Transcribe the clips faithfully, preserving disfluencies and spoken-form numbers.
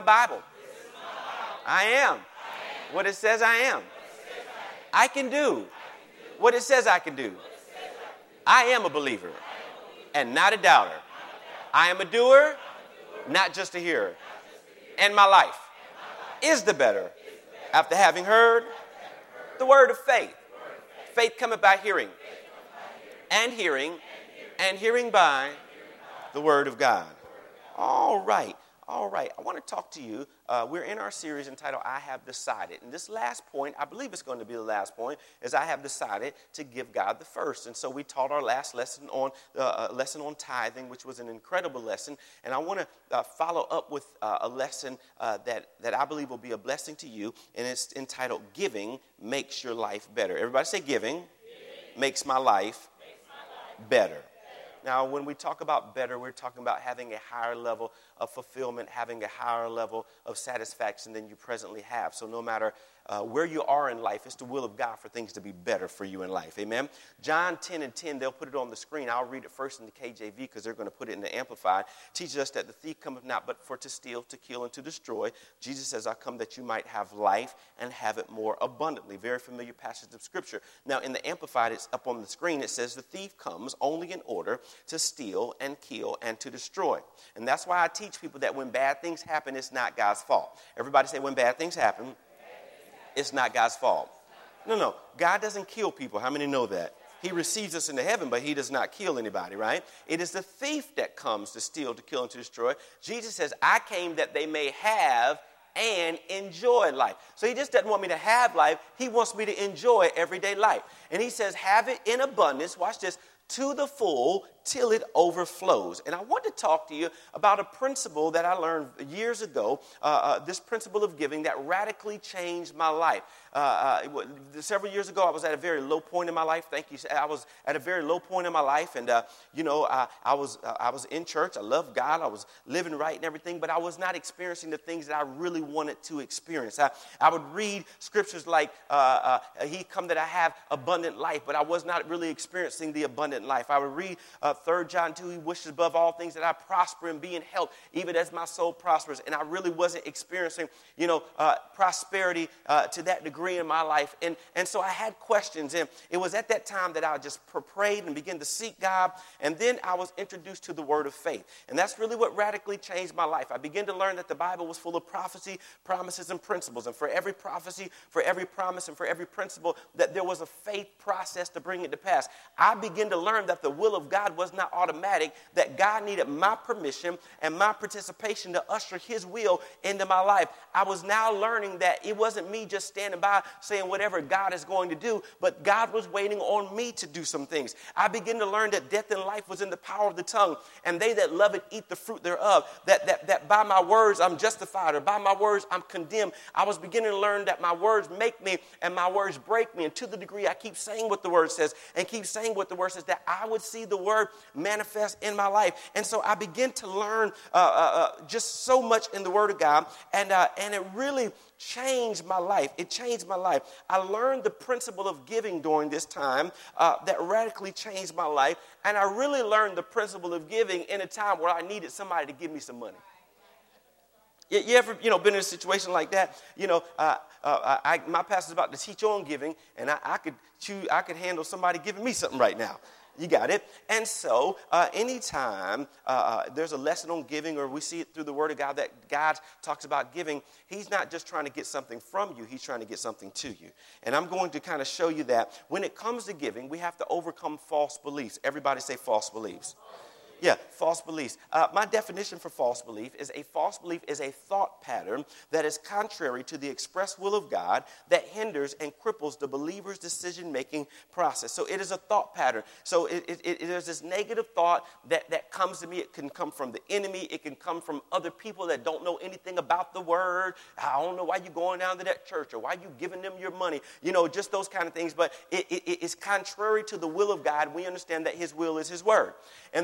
Bible. I am what it says I am. I can do what it says I can do. I am a believer and not a doubter. I am a doer, not just a hearer. And my life is the better after having heard the word of faith. Faith cometh by hearing, and hearing, and hearing by the word of God. All right. All right, I want to talk to you. Uh, we're in our series entitled, I Have Decided. And this last point, I believe it's going to be the last point, is I have decided to give God the first. And so we taught our last lesson on uh, a lesson on tithing, which was an incredible lesson. And I want to uh, follow up with uh, a lesson uh, that, that I believe will be a blessing to you. And it's entitled, Giving Makes Your Life Better. Everybody say giving, giving. Makes my life, makes my life better. better. Now, when we talk about better, we're talking about having a higher level of fulfillment, having a higher level of satisfaction than you presently have. So no matter uh, where you are in life, it's the will of God for things to be better for you in life. Amen? John ten and ten, they'll put it on the screen. I'll read it first in the K J V because they're going to put it in the Amplified. Teaches us that the thief cometh not but for to steal, to kill, and to destroy. Jesus says, I come that you might have life and have it more abundantly. Very familiar passage of Scripture. Now, in the Amplified, it's up on the screen. It says, the thief comes only in order to steal and kill and to destroy. And that's why I teach people that when bad things happen, it's not God's fault. Everybody say, when bad things happen, it's not God's fault. No, no. God doesn't kill people. How many know that? He receives us into heaven, but he does not kill anybody, right? It is the thief that comes to steal, to kill, and to destroy. Jesus says, I came that they may have and enjoy life. So he just doesn't want me to have life. He wants me to enjoy everyday life. And he says, have it in abundance. Watch this. To the full till it overflows. And I want to talk to you about a principle that I learned years ago, uh, uh, this principle of giving that radically changed my life. Uh, uh, several years ago, I was at a very low point in my life. Thank you. I was at a very low point in my life, and uh, you know, I, I was uh, I was in church. I loved God. I was living right and everything, but I was not experiencing the things that I really wanted to experience. I, I would read scriptures like, uh, uh, "He come that I have abundant life," but I was not really experiencing the abundant life. I would read uh, Third John two. He wishes above all things that I prosper and be in health, even as my soul prospers. And I really wasn't experiencing, you know, uh, prosperity uh, to that degree in my life. And, and so I had questions. And it was at that time that I just prayed and began to seek God. And then I was introduced to the word of faith. And that's really what radically changed my life. I began to learn that the Bible was full of prophecy, promises, and principles. And for every prophecy, for every promise, and for every principle, that there was a faith process to bring it to pass. I began to learn that the will of God was not automatic, that God needed my permission and my participation to usher his will into my life. I was now learning that it wasn't me just standing by saying whatever God is going to do, but God was waiting on me to do some things. I began to learn that death and life was in the power of the tongue, and they that love it eat the fruit thereof, that, that, that by my words I'm justified, or by my words I'm condemned. I was beginning to learn that my words make me and my words break me, and to the degree I keep saying what the word says and keep saying what the word says, that I would see the word manifest in my life. And so I began to learn uh, uh, uh, just so much in the word of God, and uh, and it really changed my life. It changed my life. I learned the principle of giving during this time uh, that radically changed my life, and I really learned the principle of giving in a time where I needed somebody to give me some money. You, you ever, you know, been in a situation like that? You know, uh, uh, I, my pastor's about to teach on giving, and I, I could choose, I could handle somebody giving me something right now. You got it? And so uh, anytime uh, there's a lesson on giving, or we see it through the word of God that God talks about giving, he's not just trying to get something from you, he's trying to get something to you. And I'm going to kind of show you that when it comes to giving, we have to overcome false beliefs. Everybody say false beliefs. Yeah, false beliefs. Uh, my definition for false belief is a false belief is a thought pattern that is contrary to the express will of God, that hinders and cripples the believer's decision-making process. So it is a thought pattern. So it, it, it, there's this negative thought that, that comes to me. It can come from the enemy. It can come from other people that don't know anything about the word. I don't know why you're going down to that church, or why you giving them your money. You know, just those kind of things. But it, it, it's contrary to the will of God. We understand that his will is his word. And that what it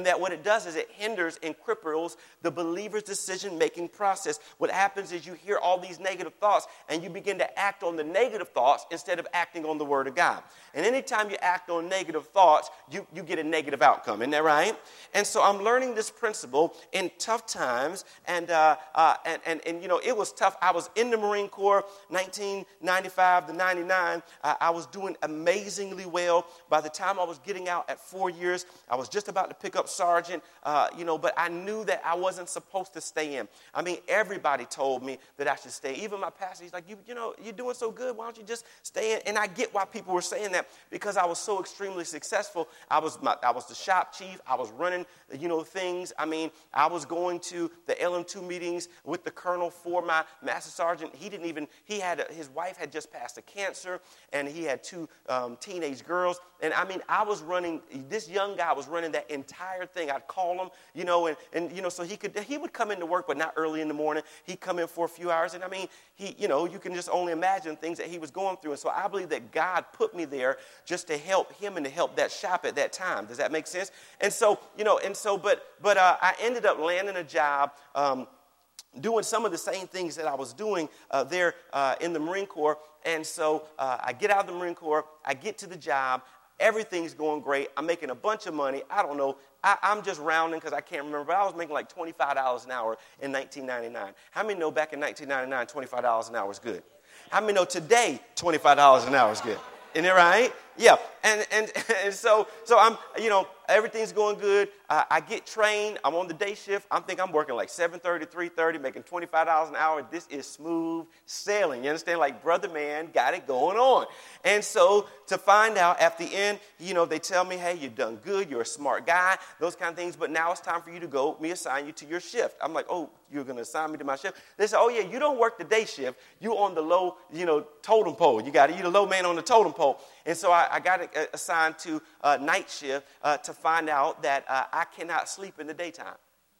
does is it hinders and cripples the believer's decision-making process. What happens is you hear all these negative thoughts and you begin to act on the negative thoughts instead of acting on the Word of God. And anytime you act on negative thoughts, you, you get a negative outcome. Isn't that right? And so I'm learning this principle in tough times. And, uh, uh, and, and, and, you know, it was tough. I was in the Marine Corps, nineteen ninety-five to ninety-nine. Uh, I was doing amazingly well. By the time I was getting out at four years, I was just about to pick up sergeant, uh, you know, but I knew that I wasn't supposed to stay in. I mean, everybody told me that I should stay. Even my pastor, he's like, you, you know, you're doing so good. Why don't you just stay in? And I get why people were saying that, because I was so extremely successful. I was my, I was the shop chief. I was running, you know, things. I mean, I was going to the L M two meetings with the colonel for my master sergeant. He didn't even, he had, a, his wife had just passed a cancer, and he had two um, teenage girls. And I mean, I was running, this young guy was running that entire thing. I'd call him, you know, and, and you know, so he could, he would come into work, but not early in the morning. He'd come in for a few hours. And I mean, he, you know, you can just only imagine things that he was going through. And so I believe that God put me there just to help him and to help that shop at that time. Does that make sense? And so, you know, and so, but, but uh, I ended up landing a job, um, doing some of the same things that I was doing uh, there uh, in the Marine Corps. And so uh, I get out of the Marine Corps, I get to the job, everything's going great, I'm making a bunch of money, I don't know, I, I'm just rounding because I can't remember, but I was making like twenty-five dollars an hour in nineteen ninety-nine. How many know back in nineteen ninety-nine, twenty-five dollars an hour was good? How many know today, twenty-five dollars an hour is good? Isn't it right? Yeah, and and and so so I'm, you know, everything's going good. Uh, I get trained. I'm on the day shift. I'm thinking I'm working like seven thirty to three thirty, making twenty-five dollars an hour. This is smooth sailing. You understand? Like, brother man, got it going on. And so to find out at the end, you know, they tell me, hey, you've done good. You're a smart guy, those kind of things. But now it's time for you to go, me assign you to your shift. I'm like, oh, you're going to assign me to my shift? They say, oh, yeah, you don't work the day shift. You on the low, you know, totem pole. You got to, you're the low man on the totem pole. And so I, I got assigned to uh, night shift uh, to find out that uh, I cannot sleep in the daytime.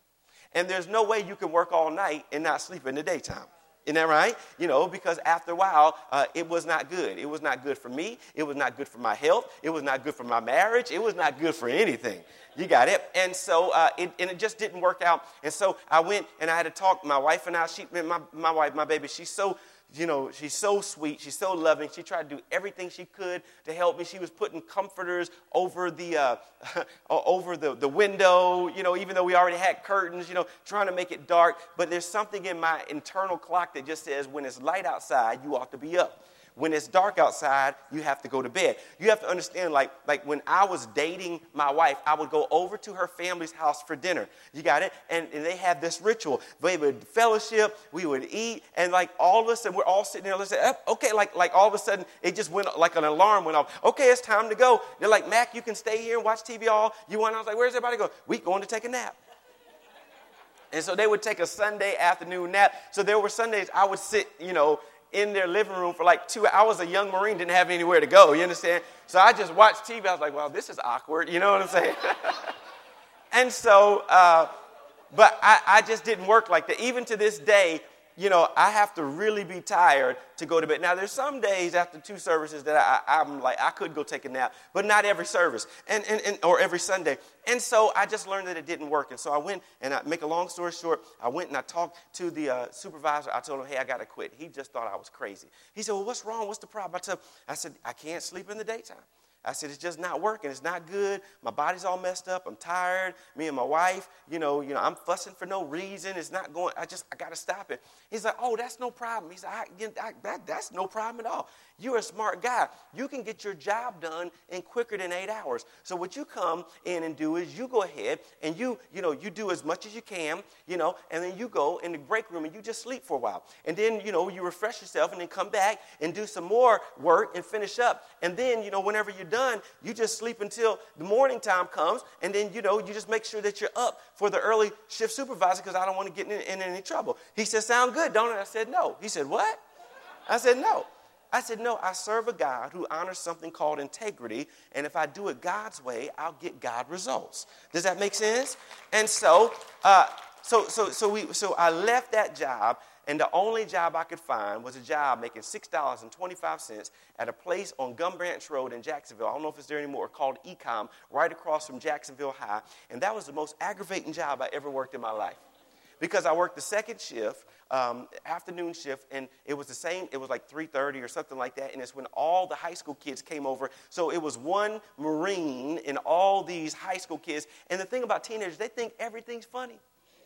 And there's no way you can work all night and not sleep in the daytime. Isn't that right? You know, because after a while, uh, it was not good. It was not good for me. It was not good for my health. It was not good for my marriage. It was not good for anything. You got it? And so uh, it, and it just didn't work out. And so I went and I had to talk. My wife and I, she, my, my wife, my baby, she's so, you know, she's so sweet. She's so loving. She tried to do everything she could to help me. She was putting comforters over the uh, over the, the window, you know, even though we already had curtains, you know, trying to make it dark. But there's something in my internal clock that just says when it's light outside, you ought to be up. When it's dark outside, you have to go to bed. You have to understand, like, like when I was dating my wife, I would go over to her family's house for dinner. You got it? And, and they had this ritual. They would fellowship, we would eat, and like all of a sudden, we're all sitting there listening. Okay, like, like all of a sudden, it just went, like an alarm went off. Okay, it's time to go. They're like, Mac, you can stay here and watch T V all you want. I was like, where's everybody going? We going to take a nap. And so they would take a Sunday afternoon nap. So there were Sundays I would sit, you know, in their living room for like two hours. I was a young Marine, didn't have anywhere to go, you understand? So I just watched T V. I was like, well, this is awkward, you know what I'm saying? And so, uh, but I, I just didn't work like that. Even to this day, you know, I have to really be tired to go to bed. Now, there's some days after two services that I, I'm like, I could go take a nap, but not every service and, and, and or every Sunday. And so I just learned that it didn't work. And so I went, and I make a long story short, I went and I talked to the uh, supervisor. I told him, hey, I got to quit. He just thought I was crazy. He said, well, what's wrong? What's the problem? I, told him, I said, I can't sleep in the daytime. I said, it's just not working. It's not good. My body's all messed up. I'm tired. Me and my wife, you know, you know, I'm fussing for no reason. It's not going. I just, I got to stop it. He's like, oh, that's no problem. He said, I, I, that, that's no problem at all. You're a smart guy. You can get your job done in quicker than eight hours. So what you come in and do is you go ahead and you, you know, you do as much as you can, you know, and then you go in the break room and you just sleep for a while. And then, you know, you refresh yourself and then come back and do some more work and finish up. And then, you know, whenever you're done, you just sleep until the morning time comes. And then, you know, you just make sure that you're up for the early shift supervisor because I don't want to get in, in any trouble. He said, sound good, don't it? I said, no. He said, what? I said, no. I said, no, I serve a God who honors something called integrity, and if I do it God's way, I'll get God results. Does that make sense? And so, uh, so, so, so we, so I left that job, And the only job I could find was a job making six dollars and twenty-five cents at a place on Gum Branch Road in Jacksonville. I don't know if it's there anymore, called Ecom, right across from Jacksonville High. And that was the most aggravating job I ever worked in my life. Because I worked the second shift, um, afternoon shift, and it was the same, it was like three thirty or something like that, and it's when all the high school kids came over. So it was one Marine and all these high school kids. And the thing about teenagers, they think everything's funny.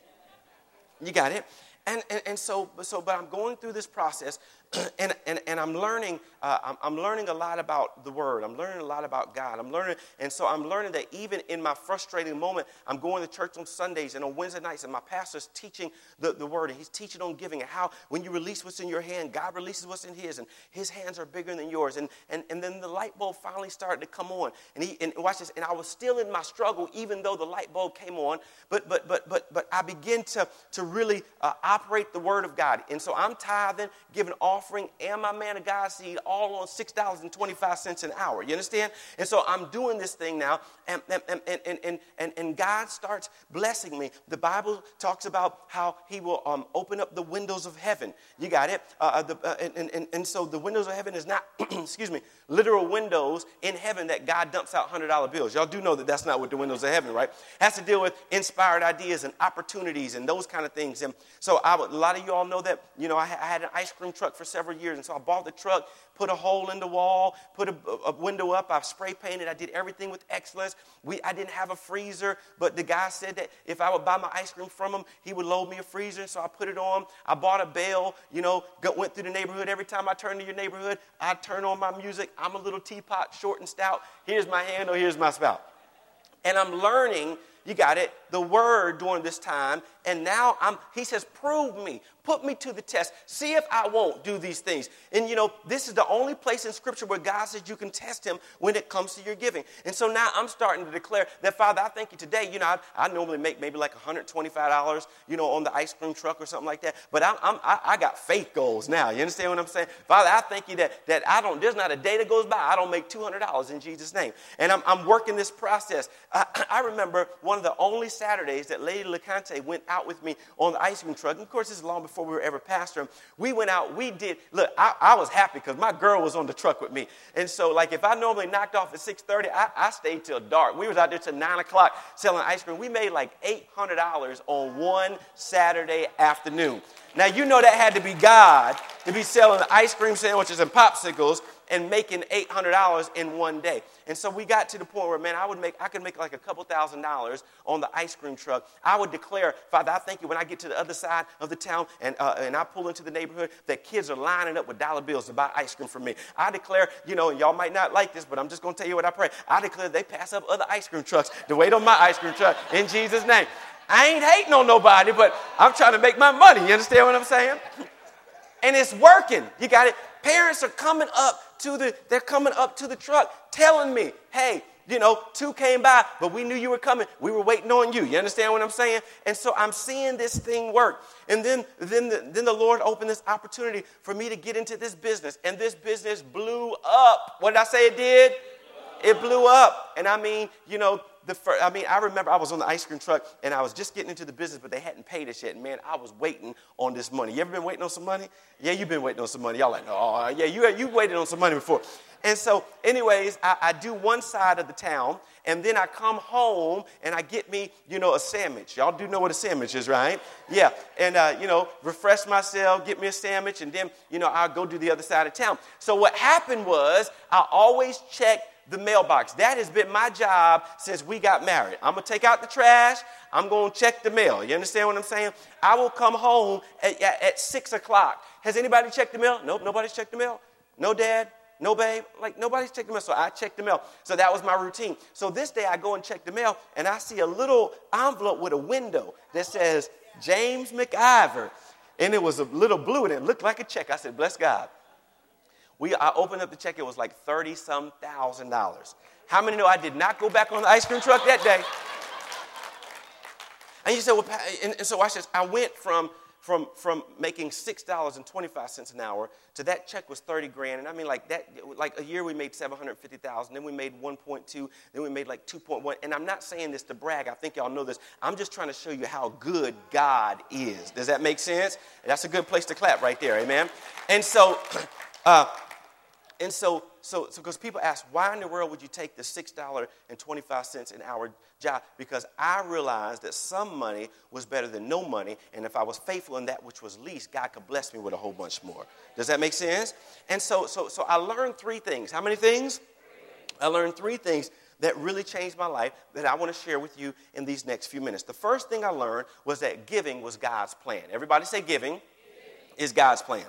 You got it? And, and and so so but I'm going through this process, and and, and I'm learning uh, I'm, I'm learning a lot about the Word. I'm learning a lot about God. I'm learning, and so I'm learning that even in my frustrating moment, I'm going to church on Sundays and on Wednesday nights, and my pastor's teaching the, the Word, and he's teaching on giving, and how when you release what's in your hand, God releases what's in His, and His hands are bigger than yours. And and and then the light bulb finally started to come on, and he and watch this. And I was still in my struggle, even though the light bulb came on. But but but but but I began to to really uh, operate the Word of God. And so I'm tithing, giving offering, and my man of God seed all on six dollars and twenty-five cents an hour. You understand? And so I'm doing this thing now, and and and and and, and, and God starts blessing me. The Bible talks about how He will um, open up the windows of heaven. You got it? Uh, the, uh, and, and, and so the windows of heaven is not, excuse me, literal windows in heaven that God dumps out one hundred dollar bills. Y'all do know that that's not what the windows of heaven, right? It has to deal with inspired ideas and opportunities and those kind of things. And so I would, a lot of you all know that, you know, I, I had an ice cream truck for several years. And so I bought the truck, put a hole in the wall, put a, a window up. I spray painted. I did everything with excellence. We, I didn't have a freezer, but the guy said that if I would buy my ice cream from him, he would load me a freezer. So I put it on. I bought a bell, you know, go, went through the neighborhood. Every time I turn to your neighborhood, I turn on my music. I'm a little teapot, short and stout. Here's my handle. Here's my spout. And I'm learning, you got it, the Word during this time. And now I'm, he says, prove me. Put me to the test. See if I won't do these things. And, you know, this is the only place in Scripture where God says you can test Him when it comes to your giving. And so now I'm starting to declare that, Father, I thank you today. You know, I, I normally make maybe like one hundred twenty-five dollars, you know, on the ice cream truck or something like that. But I'm, I'm, I, I got faith goals now. You understand what I'm saying? Father, I thank you that, that I don't, there's not a day that goes by I don't make two hundred dollars in Jesus' name. And I'm, I'm working this process. I, I remember one of the only Saturdays that Lady LeConte went out with me on the ice cream truck. And, of course, this is long before we were ever pastoring. We went out. We did. Look, I, I was happy because my girl was on the truck with me. And so, like, if I normally knocked off at six thirty, I, I stayed till dark. We was out there till nine o'clock selling ice cream. We made like eight hundred dollars on one Saturday afternoon. Now, you know that had to be God to be selling ice cream sandwiches and popsicles and making eight hundred dollars in one day. And so we got to the point where, man, I would make, I could make like a couple thousand dollars on the ice cream truck. I would declare, Father, I thank you when I get to the other side of the town and uh, and I pull into the neighborhood that kids are lining up with dollar bills to buy ice cream from me. I declare, you know, and y'all might not like this, but I'm just going to tell you what I pray. I declare they pass up other ice cream trucks to wait on my ice cream truck in Jesus' name. I ain't hating on nobody, but I'm trying to make my money. You understand what I'm saying? And it's working. You got it? Parents are coming up to the, they're coming up to the truck telling me, hey, you know, two came by, but we knew you were coming. We were waiting on you. You understand what I'm saying? And so I'm seeing this thing work. And then, then, the, then the Lord opened this opportunity for me to get into this business. And this business blew up. What did I say it did? It blew up. And I mean, you know, The first, I mean, I remember I was on the ice cream truck, and I was just getting into the business, but they hadn't paid us yet. And, man, I was waiting on this money. You ever been waiting on some money? Yeah, you've been waiting on some money. Y'all like, oh, yeah, you you waited on some money before. And so, anyways, I, I do one side of the town, and then I come home, and I get me, you know, a sandwich. Y'all do know what a sandwich is, right? Yeah, and, uh, you know, refresh myself, get me a sandwich, and then, you know, I'll go do the other side of town. So what happened was I always checked the mailbox. That has been my job since we got married. I'm going to take out the trash. I'm going to check the mail. You understand what I'm saying? I will come home at, at, at six o'clock. Has anybody checked the mail? Nope, nobody's checked the mail. No, Dad. No, babe. Like, nobody's checked the mail. So I checked the mail. So that was my routine. So this day I go and check the mail, and I see a little envelope with a window that says James McIver. And it was a little blue, and it looked like a check. I said, bless God. We, I opened up the check. It was like thirty-some thousand dollars. How many know I did not go back on the ice cream truck that day? And you said, well, and, and so watch this. I went from from, from making six dollars and twenty-five cents an hour to that check was thirty grand. And I mean, like that, like a year we made seven hundred fifty thousand, then we made one point two, then we made like two point one. And I'm not saying this to brag. I think y'all know this. I'm just trying to show you how good God is. Does that make sense? That's a good place to clap right there. Amen. And so, uh, and so, so, so, because people ask, why in the world would you take the six dollars and twenty-five cents an hour job? Because I realized that some money was better than no money, and if I was faithful in that which was least, God could bless me with a whole bunch more. Does that make sense? And so, so, so I learned three things. How many things? I learned three things that really changed my life that I want to share with you in these next few minutes. The first thing I learned was that giving was God's plan. Everybody say giving, giving. is God's plan.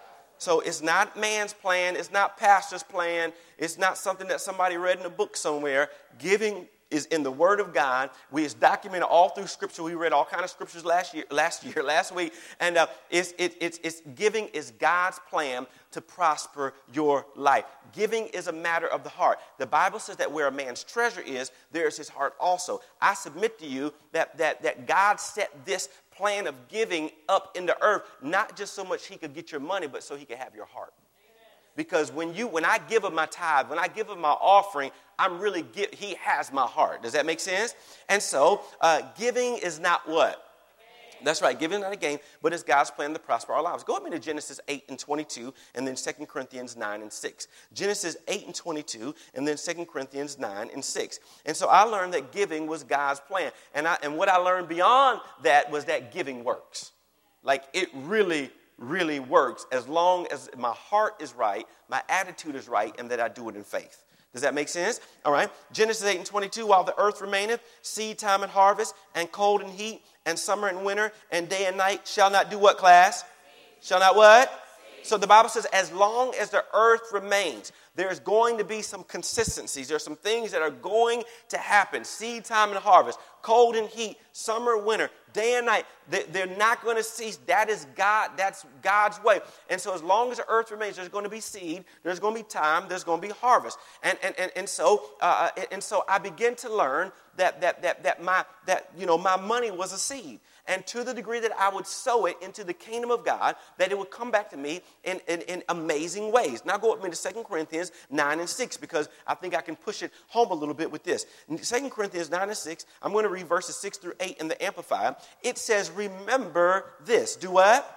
So it's not man's plan. It's not pastor's plan. It's not something that somebody read in a book somewhere. Giving is in the Word of God. We is documented all through Scripture. We read all kinds of scriptures last year, last year, last week, and uh, it's, it, it's, it's giving is God's plan to prosper your life. Giving is a matter of the heart. The Bible says that where a man's treasure is, there is his heart also. I submit to you that that that God set this plan of giving up in the earth, not just so much he could get your money, but so he could have your heart. Because when you, when I give of my tithe, when I give of my offering, I'm really, give, he has my heart. Does that make sense? And so uh, giving is not what? That's right. Giving is not a game, but it's God's plan to prosper our lives. Go with me to Genesis eight and twenty-two, and then Second Corinthians nine and six. Genesis eight and twenty-two, and then Second Corinthians nine and six. And so I learned that giving was God's plan. And, I, and what I learned beyond that was that giving works. Like it really really works as long as my heart is right, my attitude is right, and that I do it in faith. Does that make sense? All right. Genesis eight and twenty-two, while the earth remaineth, seed time and harvest, and cold and heat, and summer and winter, and day and night shall not do what, class? Shall not what? So the Bible says as long as the earth remains, there's going to be some consistencies. There's some things that are going to happen. Seed time and harvest, cold and heat, summer, winter, day and night. They're not going to cease. That is God. That's God's way. And so as long as the earth remains, there's going to be seed. There's going to be time. There's going to be harvest. And and and, and so uh, and so I began to learn that that that that my that you know my money was a seed. And to the degree that I would sow it into the kingdom of God, that it would come back to me in, in, in amazing ways. Now go with me to Second Corinthians nine and six, because I think I can push it home a little bit with this. In Second Corinthians nine and six, I'm going to read verses six through eight in the Amplified. It says, remember this. Do what?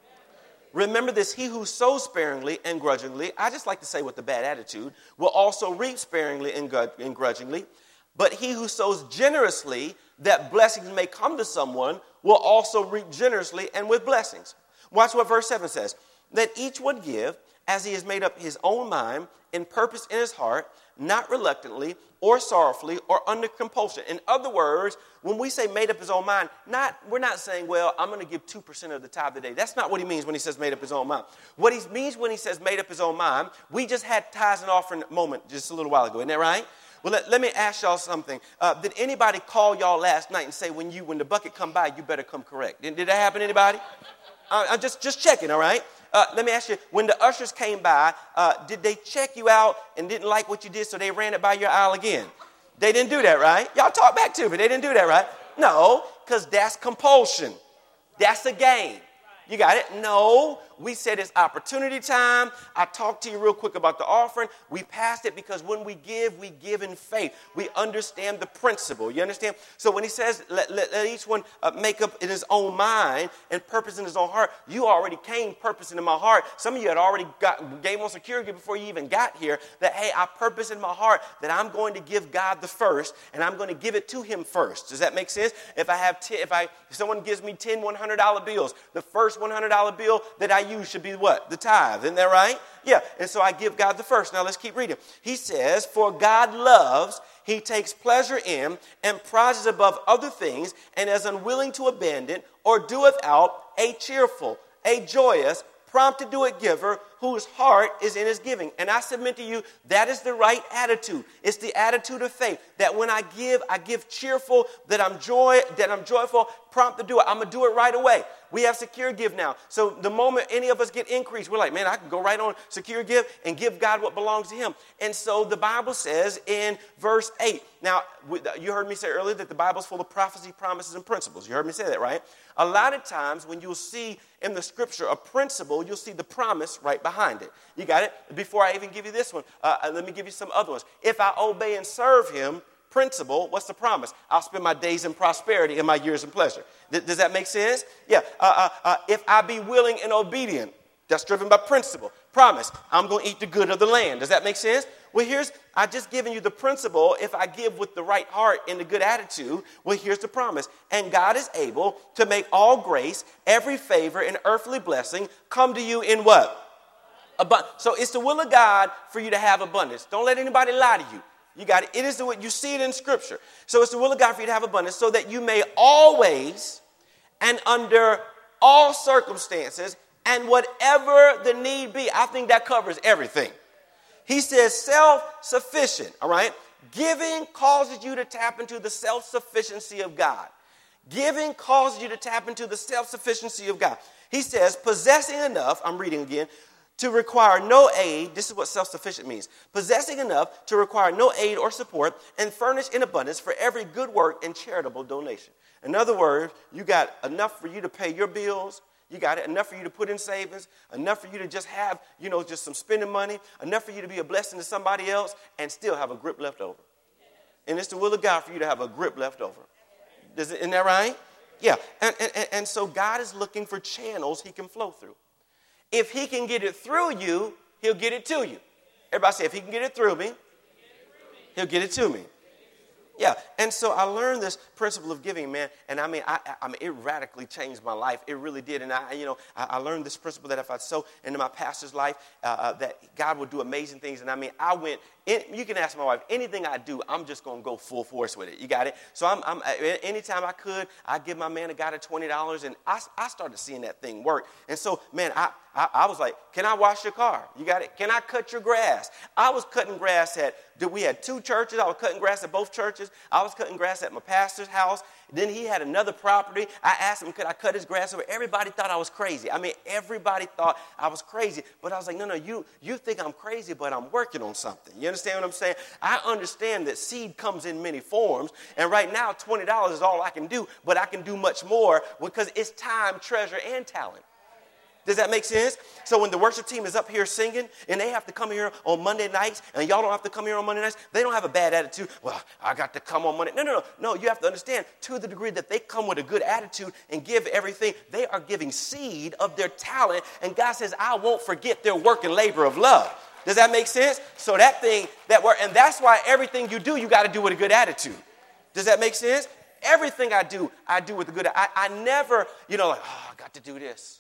Remember this, he who sows sparingly and grudgingly, I just like to say with a bad attitude, will also reap sparingly and grudgingly. But he who sows generously, that blessings may come to someone, will also reap generously and with blessings. Watch what verse seven says. Let each one give as he has made up his own mind and purpose in his heart, not reluctantly or sorrowfully or under compulsion. In other words, when we say made up his own mind, not we're not saying, well, I'm going to give two percent of the tithe today. That's not what he means when he says made up his own mind. What he means when he says made up his own mind, we just had tithes and offering moment just a little while ago. Isn't that right? Well, let, let me ask y'all something. Uh, did anybody call y'all last night and say, when you when the bucket come by, you better come correct? Did, did that happen to anybody? Uh, I'm just, just checking, all right? Uh, let me ask you, when the ushers came by, uh, did they check you out and didn't like what you did, so they ran it by your aisle again? They didn't do that, right? Y'all talk back to me. They didn't do that, right? No, because that's compulsion. That's a game. You got it? No, we said it's opportunity time. I talked to you real quick about the offering. We passed it because when we give, we give in faith. We understand the principle. You understand? So when he says, let, let, let each one uh, make up in his own mind and purpose in his own heart, you already came purposing in my heart. Some of you had already got gave on security before you even got here that, hey, I purpose in my heart that I'm going to give God the first, and I'm going to give it to him first. Does that make sense? If I have, t- if I, if someone gives me ten one hundred dollar bills, the first one hundred dollar bill that I use should be what? The tithe. Isn't that right? Yeah. And so I give God the first. Now let's keep reading. He says, for God loves, he takes pleasure in, and prizes above other things, and is unwilling to abandon or doeth out a cheerful, a joyous, prompt to do it giver, whose heart is in his giving. And I submit to you, that is the right attitude. It's the attitude of faith, that when I give, I give cheerful, that I'm joy, that I'm joyful, prompt to do it. I'm going to do it right away. We have Secure Give now. So the moment any of us get increased, we're like, man, I can go right on Secure Give and give God what belongs to him. And so the Bible says in verse eight, now, you heard me say earlier that the Bible's full of prophecy, promises, and principles. You heard me say that, right? A lot of times when you'll see in the scripture a principle, you'll see the promise right behind it. You got it? Before I even give you this one, uh, let me give you some other ones. If I obey and serve him, principle, what's the promise? I'll spend my days in prosperity and my years in pleasure. Th- does that make sense? Yeah. Uh, uh, uh, if I be willing and obedient, that's driven by principle. Promise, I'm going to eat the good of the land. Does that make sense? Well, here's, I just given you the principle. If I give with the right heart and the good attitude, well, here's the promise. And God is able to make all grace, every favor, and earthly blessing come to you in what? Abund- so it's the will of God for you to have abundance. Don't let anybody lie to you. You got it. It is the way you see it in Scripture. So it's the will of God for you to have abundance so that you may always and under all circumstances and whatever the need be. I think that covers everything. He says self-sufficient, all right? Giving causes you to tap into the self-sufficiency of God. Giving causes you to tap into the self-sufficiency of God. He says possessing enough, I'm reading again, to require no aid. This is what self-sufficient means. Possessing enough to require no aid or support and furnish in abundance for every good work and charitable donation. In other words, you got enough for you to pay your bills. You got it. Enough for you to put in savings. Enough for you to just have, you know, just some spending money. Enough for you to be a blessing to somebody else and still have a grip left over. And it's the will of God for you to have a grip left over. Does it, isn't that right? Yeah. And, and, and so God is looking for channels he can flow through. If he can get it through you, he'll get it to you. Everybody say, if he can get it through me, he'll get it to me. Yeah, and so I learned this principle of giving, man, and I mean, I, I mean, it radically changed my life. It really did, and I, you know, I, I learned this principle that if I sow into my pastor's life, uh, uh, that God will do amazing things. And I mean, I went. In, you can ask my wife. Anything I do, I'm just gonna go full force with it. You got it. So I'm, I'm anytime I could, I give my man a guy to twenty dollars, and I, I started seeing that thing work. And so, man, I, I, I was like, can I wash your car? You got it. Can I cut your grass? I was cutting grass at. We had two churches. I was cutting grass at both churches. I was cutting grass at my pastor's house. Then he had another property. I asked him, could I cut his grass over? Everybody thought I was crazy. I mean, everybody thought I was crazy. But I was like, no, no, you, you think I'm crazy, but I'm working on something. You understand what I'm saying? I understand that seed comes in many forms. And right now, twenty dollars is all I can do. But I can do much more because it's time, treasure, and talent. Does that make sense? So when the worship team is up here singing and they have to come here on Monday nights and y'all don't have to come here on Monday nights, they don't have a bad attitude. Well, I got to come on Monday. No, no, no. No, you have to understand, to the degree that they come with a good attitude and give everything, they are giving seed of their talent. And God says, I won't forget their work and labor of love. Does that make sense? So that thing, that work, and that's why everything you do, you got to do with a good attitude. Does that make sense? Everything I do, I do with a good, I, I never, you know, like, oh, I got to do this.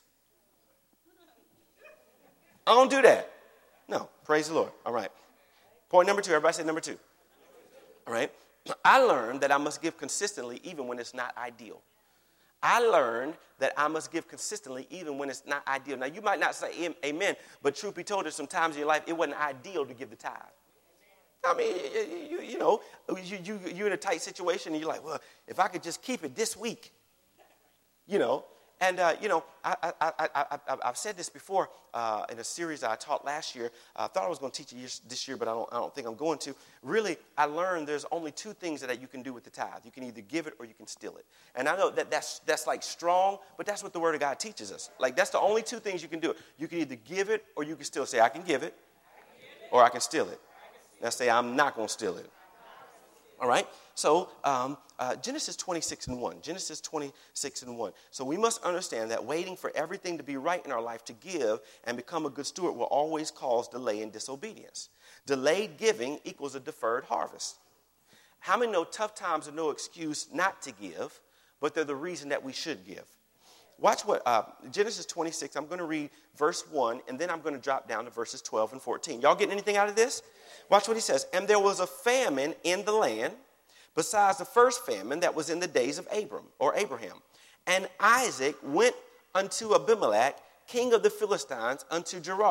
I don't do that. No, praise the Lord. All right. Point number two. Everybody say number two. All right. I learned that I must give consistently even when it's not ideal. I learned that I must give consistently even when it's not ideal. Now, you might not say amen, but truth be told, there's some times in your life it wasn't ideal to give the tithe. I mean, you, you, you know, you, you, you're in a tight situation and you're like, well, if I could just keep it this week, you know. And, uh, you know, I, I, I, I, I've said this before uh, in a series I taught last year. I thought I was going to teach it this year, but I don't, I don't think I'm going to. Really, I learned there's only two things that you can do with the tithe. You can either give it or you can steal it. And I know that that's, that's like strong, but that's what the Word of God teaches us. Like, that's the only two things you can do. You can either give it or you can steal it. Say, I can give it or I can steal it. Now say, I'm not going to steal it. All right? So um, uh, Genesis twenty-six and one. Genesis twenty-six and one. So we must understand that waiting for everything to be right in our life to give and become a good steward will always cause delay and disobedience. Delayed giving equals a deferred harvest. How many know tough times are no excuse not to give, but they're the reason that we should give? Watch what, uh, Genesis twenty-six, I'm going to read verse one, and then I'm going to drop down to verses twelve and fourteen. Y'all getting anything out of this? Watch what he says. And there was a famine in the land, besides the first famine that was in the days of Abram, or Abraham. And Isaac went unto Abimelech, king of the Philistines, unto Gerar.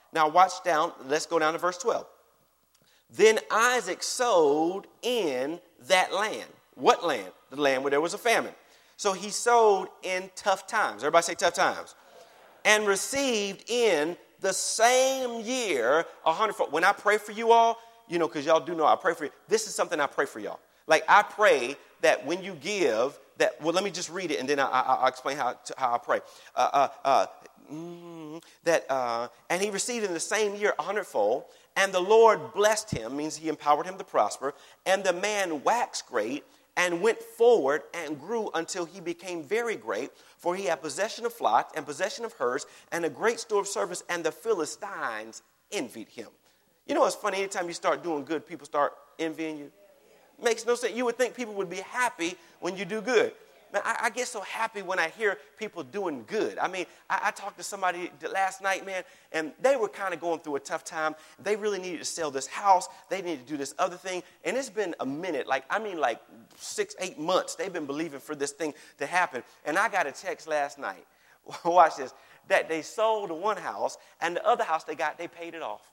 Now watch down. Let's go down to verse twelve. Then Isaac sowed in that land. What land? The land where there was a famine. So he sowed in tough times. Everybody say tough times. And received in the same year a hundredfold. When I pray for you all, you know, because y'all do know I pray for you. This is something I pray for y'all. Like I pray that when you give, that, well, let me just read it and then I, I, I'll explain how, how I pray. Uh, uh, uh, mm, that, uh, and he received in the same year a hundredfold. And the Lord blessed him, means he empowered him to prosper. And the man waxed great and went forward and grew until he became very great. For he had possession of flocks and possession of herds and a great store of servants. And the Philistines envied him. You know, it's funny. Anytime you start doing good, people start envying you. Makes no sense. You would think people would be happy when you do good. Man, I, I get so happy when I hear people doing good. I mean, I, I talked to somebody last night, man, and they were kind of going through a tough time. They really needed to sell this house. They needed to do this other thing. And it's been a minute, like, I mean, like six, eight months. They've been believing for this thing to happen. And I got a text last night. Watch this. That they sold one house, and the other house they got, they paid it off.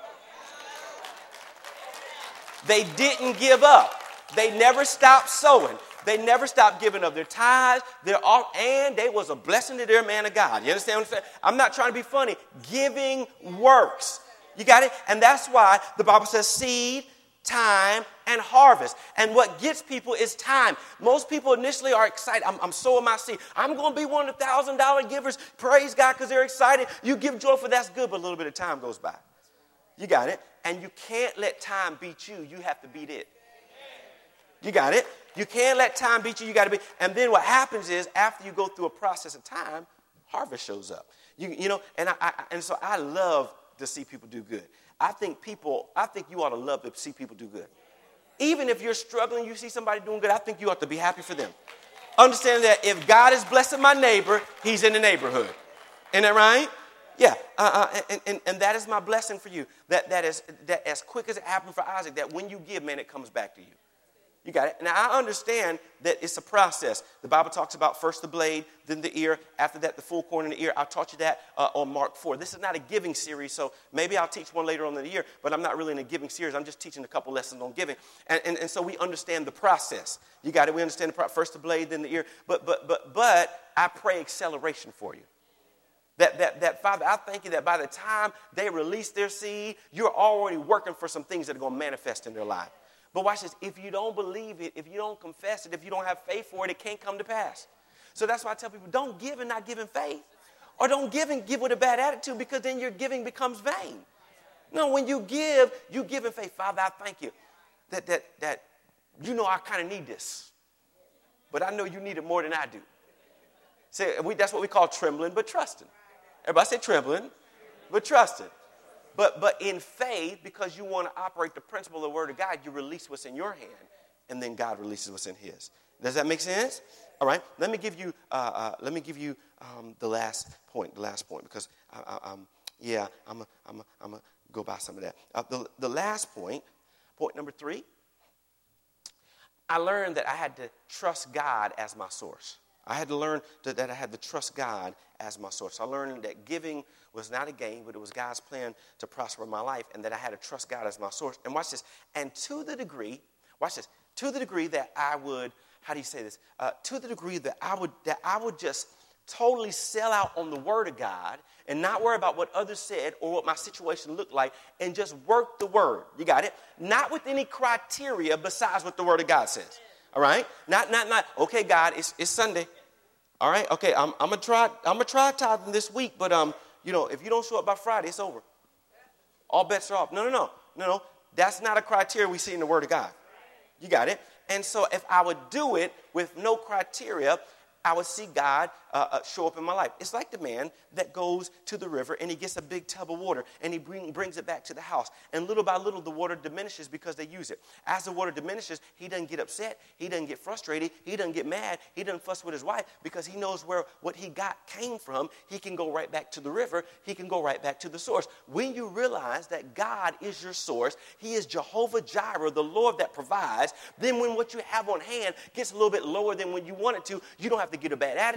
They didn't give up. They never stopped sowing. They never stopped giving of their tithes, their off, and they was a blessing to their man of God. You understand what I'm saying? I'm not trying to be funny. Giving works. You got it? And that's why the Bible says seed, time, and harvest. And what gets people is time. Most people initially are excited. I'm, I'm sowing my seed. I'm going to be one of the one thousand dollars givers. Praise God because they're excited. You give joyful, that's good, but a little bit of time goes by. You got it? And you can't let time beat you. You have to beat it. You got it? You can't let time beat you. You got to be. And then what happens is after you go through a process of time, harvest shows up. You, you know, and I, I and so I love to see people do good. I think people, I think you ought to love to see people do good. Even if you're struggling, you see somebody doing good, I think you ought to be happy for them. Understand that if God is blessing my neighbor, he's in the neighborhood. Isn't that right? Yeah, uh, uh, and, and, and that is my blessing for you. That, that is that as quick as it happened for Isaac, that when you give, man, it comes back to you. You got it? Now, I understand that it's a process. The Bible talks about first the blade, then the ear. After that, the full corn in the ear. I taught you that uh, on Mark four. This is not a giving series, so maybe I'll teach one later on in the year, but I'm not really in a giving series. I'm just teaching a couple lessons on giving. And, and, and so we understand the process. You got it? We understand the process. First the blade, then the ear. But, but, but, but I pray acceleration for you. That, that, that, Father, I thank you that by the time they release their seed, you're already working for some things that are going to manifest in their life. But watch this. If you don't believe it, if you don't confess it, if you don't have faith for it, it can't come to pass. So that's why I tell people, don't give and not give in faith. Or don't give and give with a bad attitude because then your giving becomes vain. No, when you give, you give in faith. Father, I thank you that, that, that you know I kind of need this. But I know you need it more than I do. See, we, that's what we call trembling but trusting. Everybody say trembling but trusting. But but in faith, because you want to operate the principle of the Word of God, you release what's in your hand, and then God releases what's in His. Does that make sense? All right. Let me give you. Uh, uh, let me give you um, the last point. The last point, because I, I, um, yeah, I'm a, I'm a, I'm a go by some of that. Uh, the the last point, point number three. I learned that I had to trust God as my source. I had to learn that, that I had to trust God as my source. I learned that giving was not a game, but it was God's plan to prosper my life, and that I had to trust God as my source. And watch this. And to the degree, watch this, to the degree that I would, how do you say this? Uh, to the degree that I would, that I would just totally sell out on the Word of God and not worry about what others said or what my situation looked like, and just work the Word. You got it? Not with any criteria besides what the Word of God says. All right? Not, not, not, okay, God, it's, it's Sunday. All right? Okay, I'm, I'm going to try, I'm going to try tithing this week, but, um, you know, if you don't show up by Friday, it's over. All bets are off. No, no, no, no, no. That's not a criteria we see in the Word of God. You got it? And so if I would do it with no criteria, I would see God uh, uh, show up in my life. It's like the man that goes to the river and he gets a big tub of water and he bring, brings it back to the house. And little by little, the water diminishes because they use it. As the water diminishes, he doesn't get upset. He doesn't get frustrated. He doesn't get mad. He doesn't fuss with his wife because he knows where what he got came from. He can go right back to the river. He can go right back to the source. When you realize that God is your source, He is Jehovah Jireh, the Lord that provides, then when what you have on hand gets a little bit lower than when you want it to, you don't have to get a bad attitude.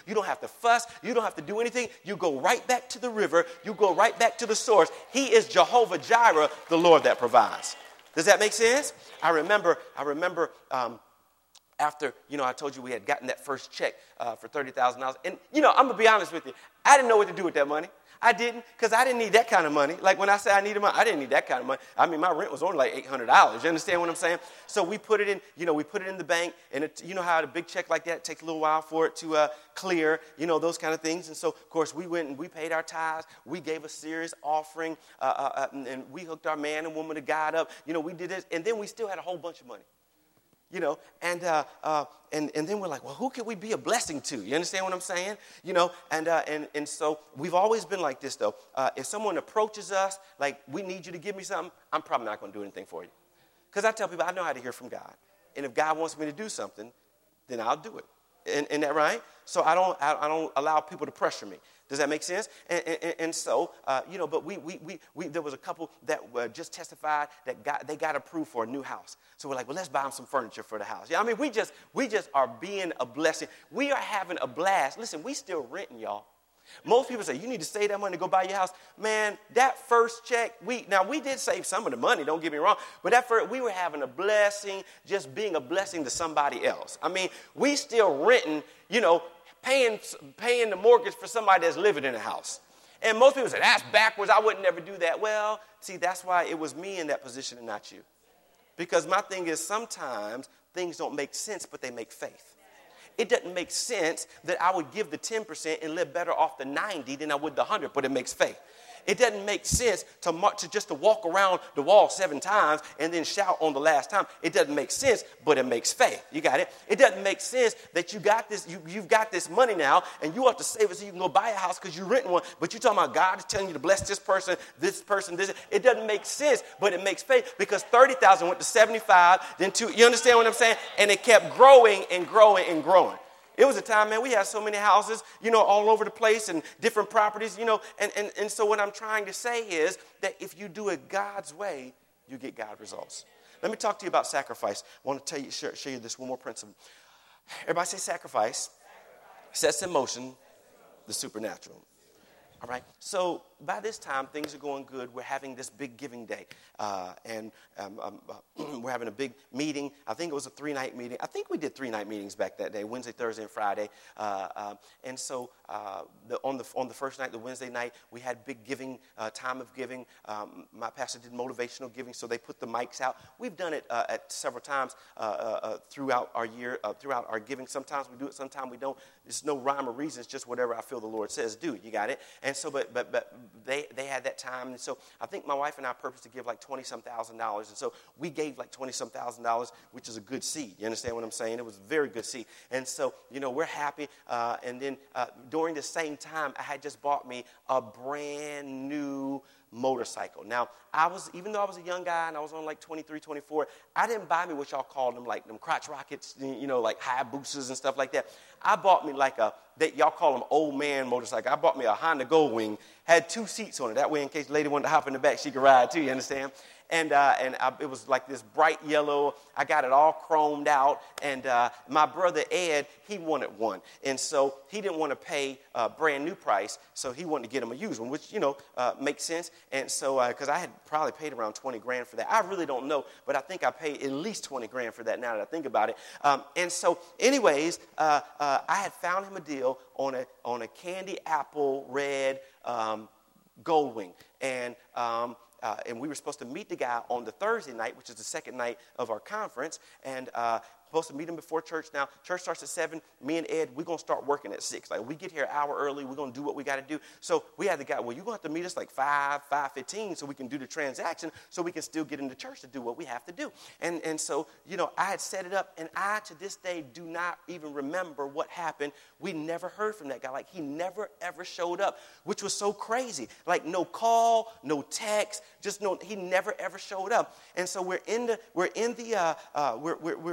You don't have to fuss. You don't have to do anything. You go right back to the river. You go right back to the source. He is Jehovah Jireh, the Lord that provides. Does that make sense? I remember, I remember um, after, you know, I told you we had gotten that first check uh, for thirty thousand dollars. And, you know, I'm going to be honest with you. I didn't know what to do with that money. I didn't, because I didn't need that kind of money. Like when I say I needed money, I didn't need that kind of money. I mean, my rent was only like eight hundred dollars. You understand what I'm saying? So we put it in, you know, we put it in the bank. And it, you know how a big check like that takes a little while for it to uh, clear, you know, those kind of things. And so, of course, we went and we paid our tithes. We gave a serious offering. Uh, uh, and, and we hooked our man and woman of God up. You know, we did this. And then we still had a whole bunch of money. You know, and, uh, uh, and and then we're like, well, who can we be a blessing to? You understand what I'm saying? You know, and uh, and and so we've always been like this, though. Uh, if someone approaches us, like, we need you to give me something, I'm probably not going to do anything for you. Because I tell people, I know how to hear from God. And if God wants me to do something, then I'll do it. Isn't, isn't that right? So I don't I, I don't allow people to pressure me. Does that make sense? And, and, and so, uh, you know, but we, we, we, we, there was a couple that uh, just testified that got, they got approved for a new house. So we're like, well, let's buy them some furniture for the house. Yeah, I mean, we just, we just are being a blessing. We are having a blast. Listen, we still renting, y'all. Most people say, you need to save that money to go buy your house. Man, that first check, we now we did save some of the money, don't get me wrong, but that first, we were having a blessing, just being a blessing to somebody else. I mean, we still renting, you know, paying paying the mortgage for somebody that's living in a house. And most people say, that's backwards, I would never do that. Well, see, that's why it was me in that position and not you. Because my thing is, sometimes things don't make sense, but they make faith. It doesn't make sense that I would give the ten percent and live better off the ninety than I would the one hundred, but it makes faith. It doesn't make sense to, to just to walk around the wall seven times and then shout on the last time. It doesn't make sense, but it makes faith. You got it? It doesn't make sense that you got this, you, you've got this money now and you have to save it so you can go buy a house because you're renting one, but you're talking about God is telling you to bless this person, this person, this. It doesn't make sense, but it makes faith because thirty thousand went to seventy-five, then two. You understand what I'm saying? And it kept growing and growing and growing. It was a time, man, we had so many houses, you know, all over the place and different properties, you know. And, and, and so what I'm trying to say is that if you do it God's way, you get God results. Let me talk to you about sacrifice. I want to tell you, share, share you this one more principle. Everybody say sacrifice. Sets in motion the supernatural. All right. So by this time, things are going good. We're having this big giving day. Uh, and um, um, uh, we're having a big meeting. I think it was a three-night meeting. I think we did three-night meetings back that day, Wednesday, Thursday, and Friday. Uh, uh, and so uh, the, on, the, on the first night, the Wednesday night, we had big giving, uh, time of giving. Um, my pastor did motivational giving, so they put the mics out. We've done it uh, at several times uh, uh, throughout our year, uh, throughout our giving. Sometimes we do it, sometimes we don't. There's no rhyme or reason. It's just whatever I feel the Lord says do. You got it? And so, but but but they they had that time, and so I think my wife and I purposed to give like twenty some thousand dollars, and so we gave like twenty some thousand dollars, which is a good seed. You understand what I'm saying? It was a very good seed, and so you know we're happy. Uh, and then uh, during the same time, I had just bought me a brand new motorcycle. Now, I was, even though I was a young guy and I was on like twenty-three, twenty-four, I didn't buy me what y'all call them, like them crotch rockets, you know, like Hayabusas and stuff like that. I bought me like a, they, y'all call them old man motorcycle. I bought me a Honda Goldwing, had two seats on it. That way, in case the lady wanted to hop in the back, she could ride too, you understand? And uh, and I, it was like this bright yellow. I got it all chromed out. And uh, my brother Ed, he wanted one. And so he didn't want to pay a brand new price. So he wanted to get him a used one, which, you know, uh, makes sense. And so, because uh, I had probably paid around twenty grand for that. I really don't know, but I think I paid at least twenty grand for that now that I think about it. Um, and so, anyways, uh, uh, I had found him a deal on a, on a candy apple red um, Goldwing. And um Uh, and we were supposed to meet the guy on the Thursday night, which is the second night of our conference, and uh, supposed to meet him before church. Now, church starts at seven. Me and Ed, we're going to start working at six. Like, we get here an hour early. We're going to do what we got to do. So we had the guy, well, you're going to have to meet us like five, five fifteen so we can do the transaction so we can still get into church to do what we have to do. And, and so, you know, I had set it up, and I, to this day, do not even remember what happened. We never heard from that guy. Like, he never, ever showed up, which was so crazy. Like, no call, no text, just no, he never, ever showed up. And so we're in the, we're in the, uh, uh, we're, we're, we're, we're,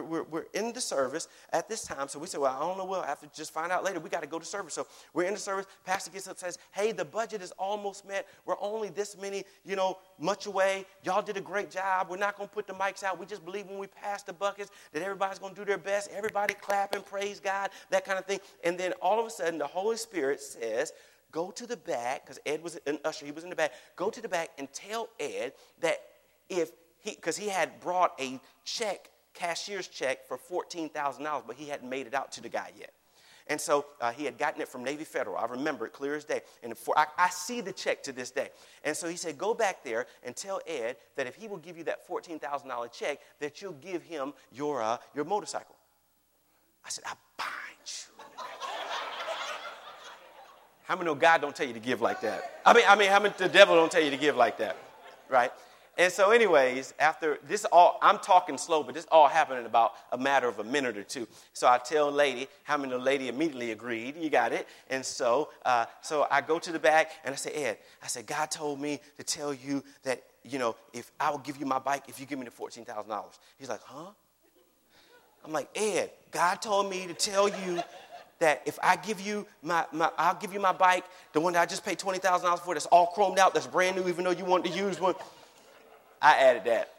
in the service at this time. So we said, well, I don't know. We'll have to just find out later. We got to go to service. So we're in the service. Pastor gets up and says, hey, the budget is almost met. We're only this many, you know, much away. Y'all did a great job. We're not going to put the mics out. We just believe when we pass the buckets that everybody's going to do their best. Everybody clap and praise God, that kind of thing. And then all of a sudden, the Holy Spirit says, go to the back, because Ed was an usher. He was in the back. Go to the back and tell Ed that if he, because he had brought a check, cashier's check for fourteen thousand dollars, but he hadn't made it out to the guy yet. And so uh, he had gotten it from Navy Federal. I remember it clear as day. And for, I, I see the check to this day. And so he said, go back there and tell Ed that if he will give you that fourteen thousand dollars check, that you'll give him your, uh, your motorcycle. I said, I bind you. How many know God don't tell you to give like that? I mean, I mean, how many the devil don't tell you to give like that, right? And so anyways, after this all, I'm talking slow, but this all happened in about a matter of a minute or two. So I tell lady, how many the lady immediately agreed, you got it. And so uh, so I go to the back and I say, Ed, I said, God told me to tell you that, you know, if I will give you my bike, if you give me the fourteen thousand dollars. He's like, huh? I'm like, Ed, God told me to tell you that if I give you my, my I'll give you my bike, the one that I just paid twenty thousand dollars for, that's all chromed out, that's brand new, even though you want to use one. I added that.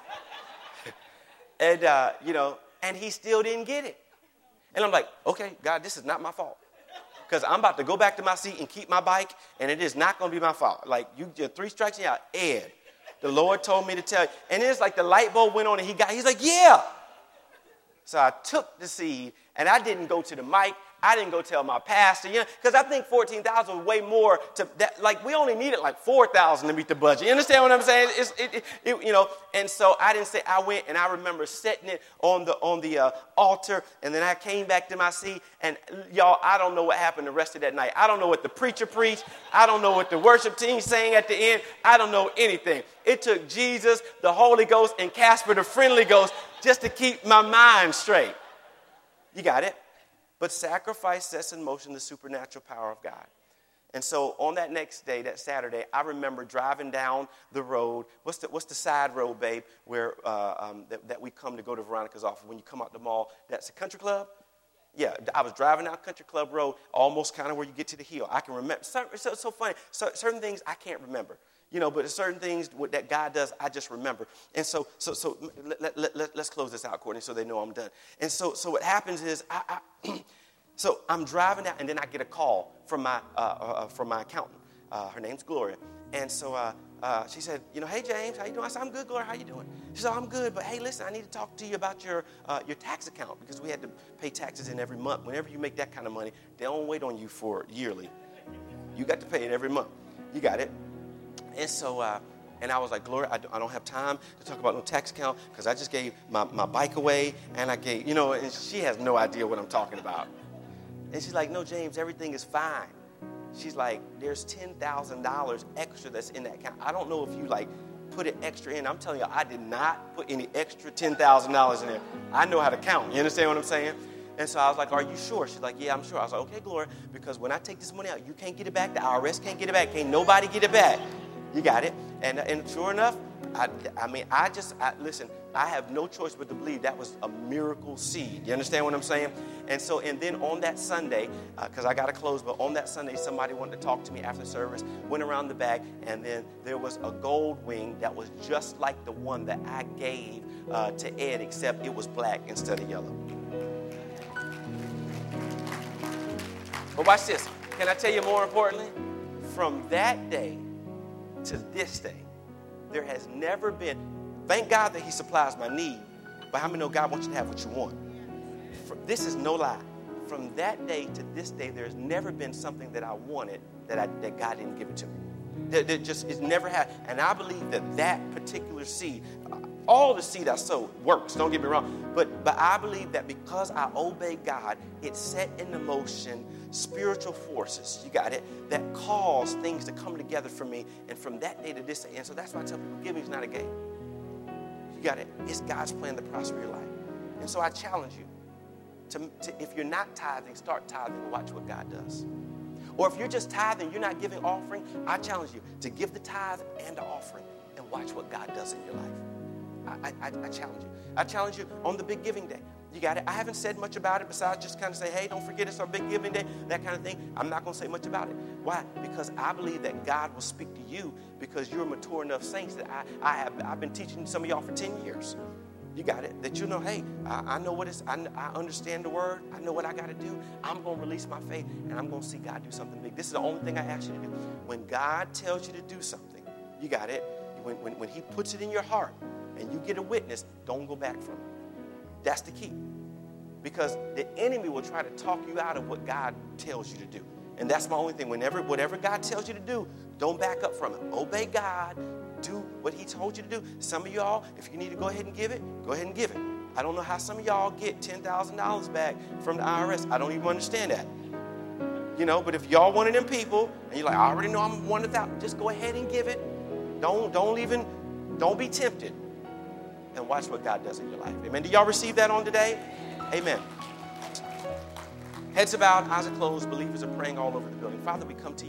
and, uh, you know, and he still didn't get it. And I'm like, okay, God, this is not my fault. Because I'm about to go back to my seat and keep my bike, and it is not going to be my fault. Like, you did three strikes, yeah, Ed, the Lord told me to tell you. And it's like the light bulb went on, and he got, he's like, yeah. So I took the seed, and I didn't go to the mic. I didn't go tell my pastor, you know, because I think fourteen thousand dollars was way more to that. Like, we only needed like four thousand dollars to meet the budget. You understand what I'm saying? It's, it, it, it, you know, and so I didn't say, I went, and I remember setting it on the on the uh, altar, and then I came back to my seat, and y'all, I don't know what happened the rest of that night. I don't know what the preacher preached. I don't know what the worship team sang at the end. I don't know anything. It took Jesus, the Holy Ghost, and Casper, the friendly ghost, just to keep my mind straight. You got it? But sacrifice sets in motion the supernatural power of God. And so on that next day, that Saturday, I remember driving down the road. What's the, what's the side road, babe, where uh, um, that, that we come to go to Veronica's office when you come out the mall? That's a country club? Yeah, I was driving down Country Club Road, almost kind of where you get to the hill. I can remember. It's so, so funny. So, certain things I can't remember. You know, but certain things that God does, I just remember. And so, so, so let, let, let, let's close this out, Courtney, so they know I'm done. And so, so what happens is, I, I so I'm driving out, and then I get a call from my uh, uh, from my accountant. Uh, her name's Gloria, and so uh, uh, she said, you know, hey James, how you doing? I said, I'm good, Gloria. How you doing? She said, I'm good, but hey, listen, I need to talk to you about your uh, your tax account, because we had to pay taxes in every month. Whenever you make that kind of money, they don't wait on you for yearly. You got to pay it every month. You got it. And so, uh, and I was like, Gloria, I don't, I don't have time to talk about no tax account, because I just gave my, my bike away, and I gave, you know, and she has no idea what I'm talking about. And she's like, no, James, everything is fine. She's like, there's ten thousand dollars extra that's in that account. I don't know if you, like, put it extra in. I'm telling you, I did not put any extra ten thousand dollars in there. I know how to count. You understand what I'm saying? And so I was like, are you sure? She's like, yeah, I'm sure. I was like, okay, Gloria, because when I take this money out, you can't get it back. The I R S can't get it back. Can't nobody get it back. You got it. And and sure enough, I, I mean, I just, I, listen, I have no choice but to believe that was a miracle seed. You understand what I'm saying? And so, and then on that Sunday, because uh, I got to close, but on that Sunday, somebody wanted to talk to me after service, went around the back, and then there was a gold wing that was just like the one that I gave uh, to Ed, except it was black instead of yellow. But watch this. Can I tell you more importantly? From that day to this day, there has never been, thank God that he supplies my need, but how many know God wants you to have what you want? For, this is no lie. From that day to this day, there's never been something that I wanted that, I, that God didn't give it to me. That, that just, it's never had. And I believe that that particular seed, all the seed I sowed works, don't get me wrong. But, but I believe that because I obey God, it set into motion spiritual forces, you got it, that cause things to come together for me. And from that day to this day, and so that's why I tell people, giving is not a game. You got it. It's God's plan to prosper your life. And so I challenge you, to, to if you're not tithing, start tithing and watch what God does. Or if you're just tithing, you're not giving offering, I challenge you to give the tithe and the offering and watch what God does in your life. I, I, I challenge you. I challenge you on the big giving day. You got it. I haven't said much about it besides just kind of say, hey, don't forget it's our big giving day, that kind of thing. I'm not going to say much about it. Why? Because I believe that God will speak to you because you're mature enough saints that I, I have, I've been teaching some of y'all for ten years. You got it. That you know, hey, I, I know what it's, I, I understand the word. I know what I got to do. I'm going to release my faith, and I'm going to see God do something big. This is the only thing I ask you to do. When God tells you to do something, you got it. When, when, when he puts it in your heart and you get a witness, don't go back from it. That's the key. Because the enemy will try to talk you out of what God tells you to do. And that's my only thing. Whenever, whatever God tells you to do, don't back up from it. Obey God. Do what he told you to do. Some of y'all, if you need to go ahead and give it, go ahead and give it. I don't know how some of y'all get ten thousand dollars back from the I R S. I don't even understand that. You know, but if y'all one of them people, and you're like, I already know I'm one of that, just go ahead and give it. Don't, don't even, don't be tempted. And watch what God does in your life. Amen. Do y'all receive that on today? Amen. Heads bowed, eyes are closed. Believers are praying all over the building. Father, we come to you.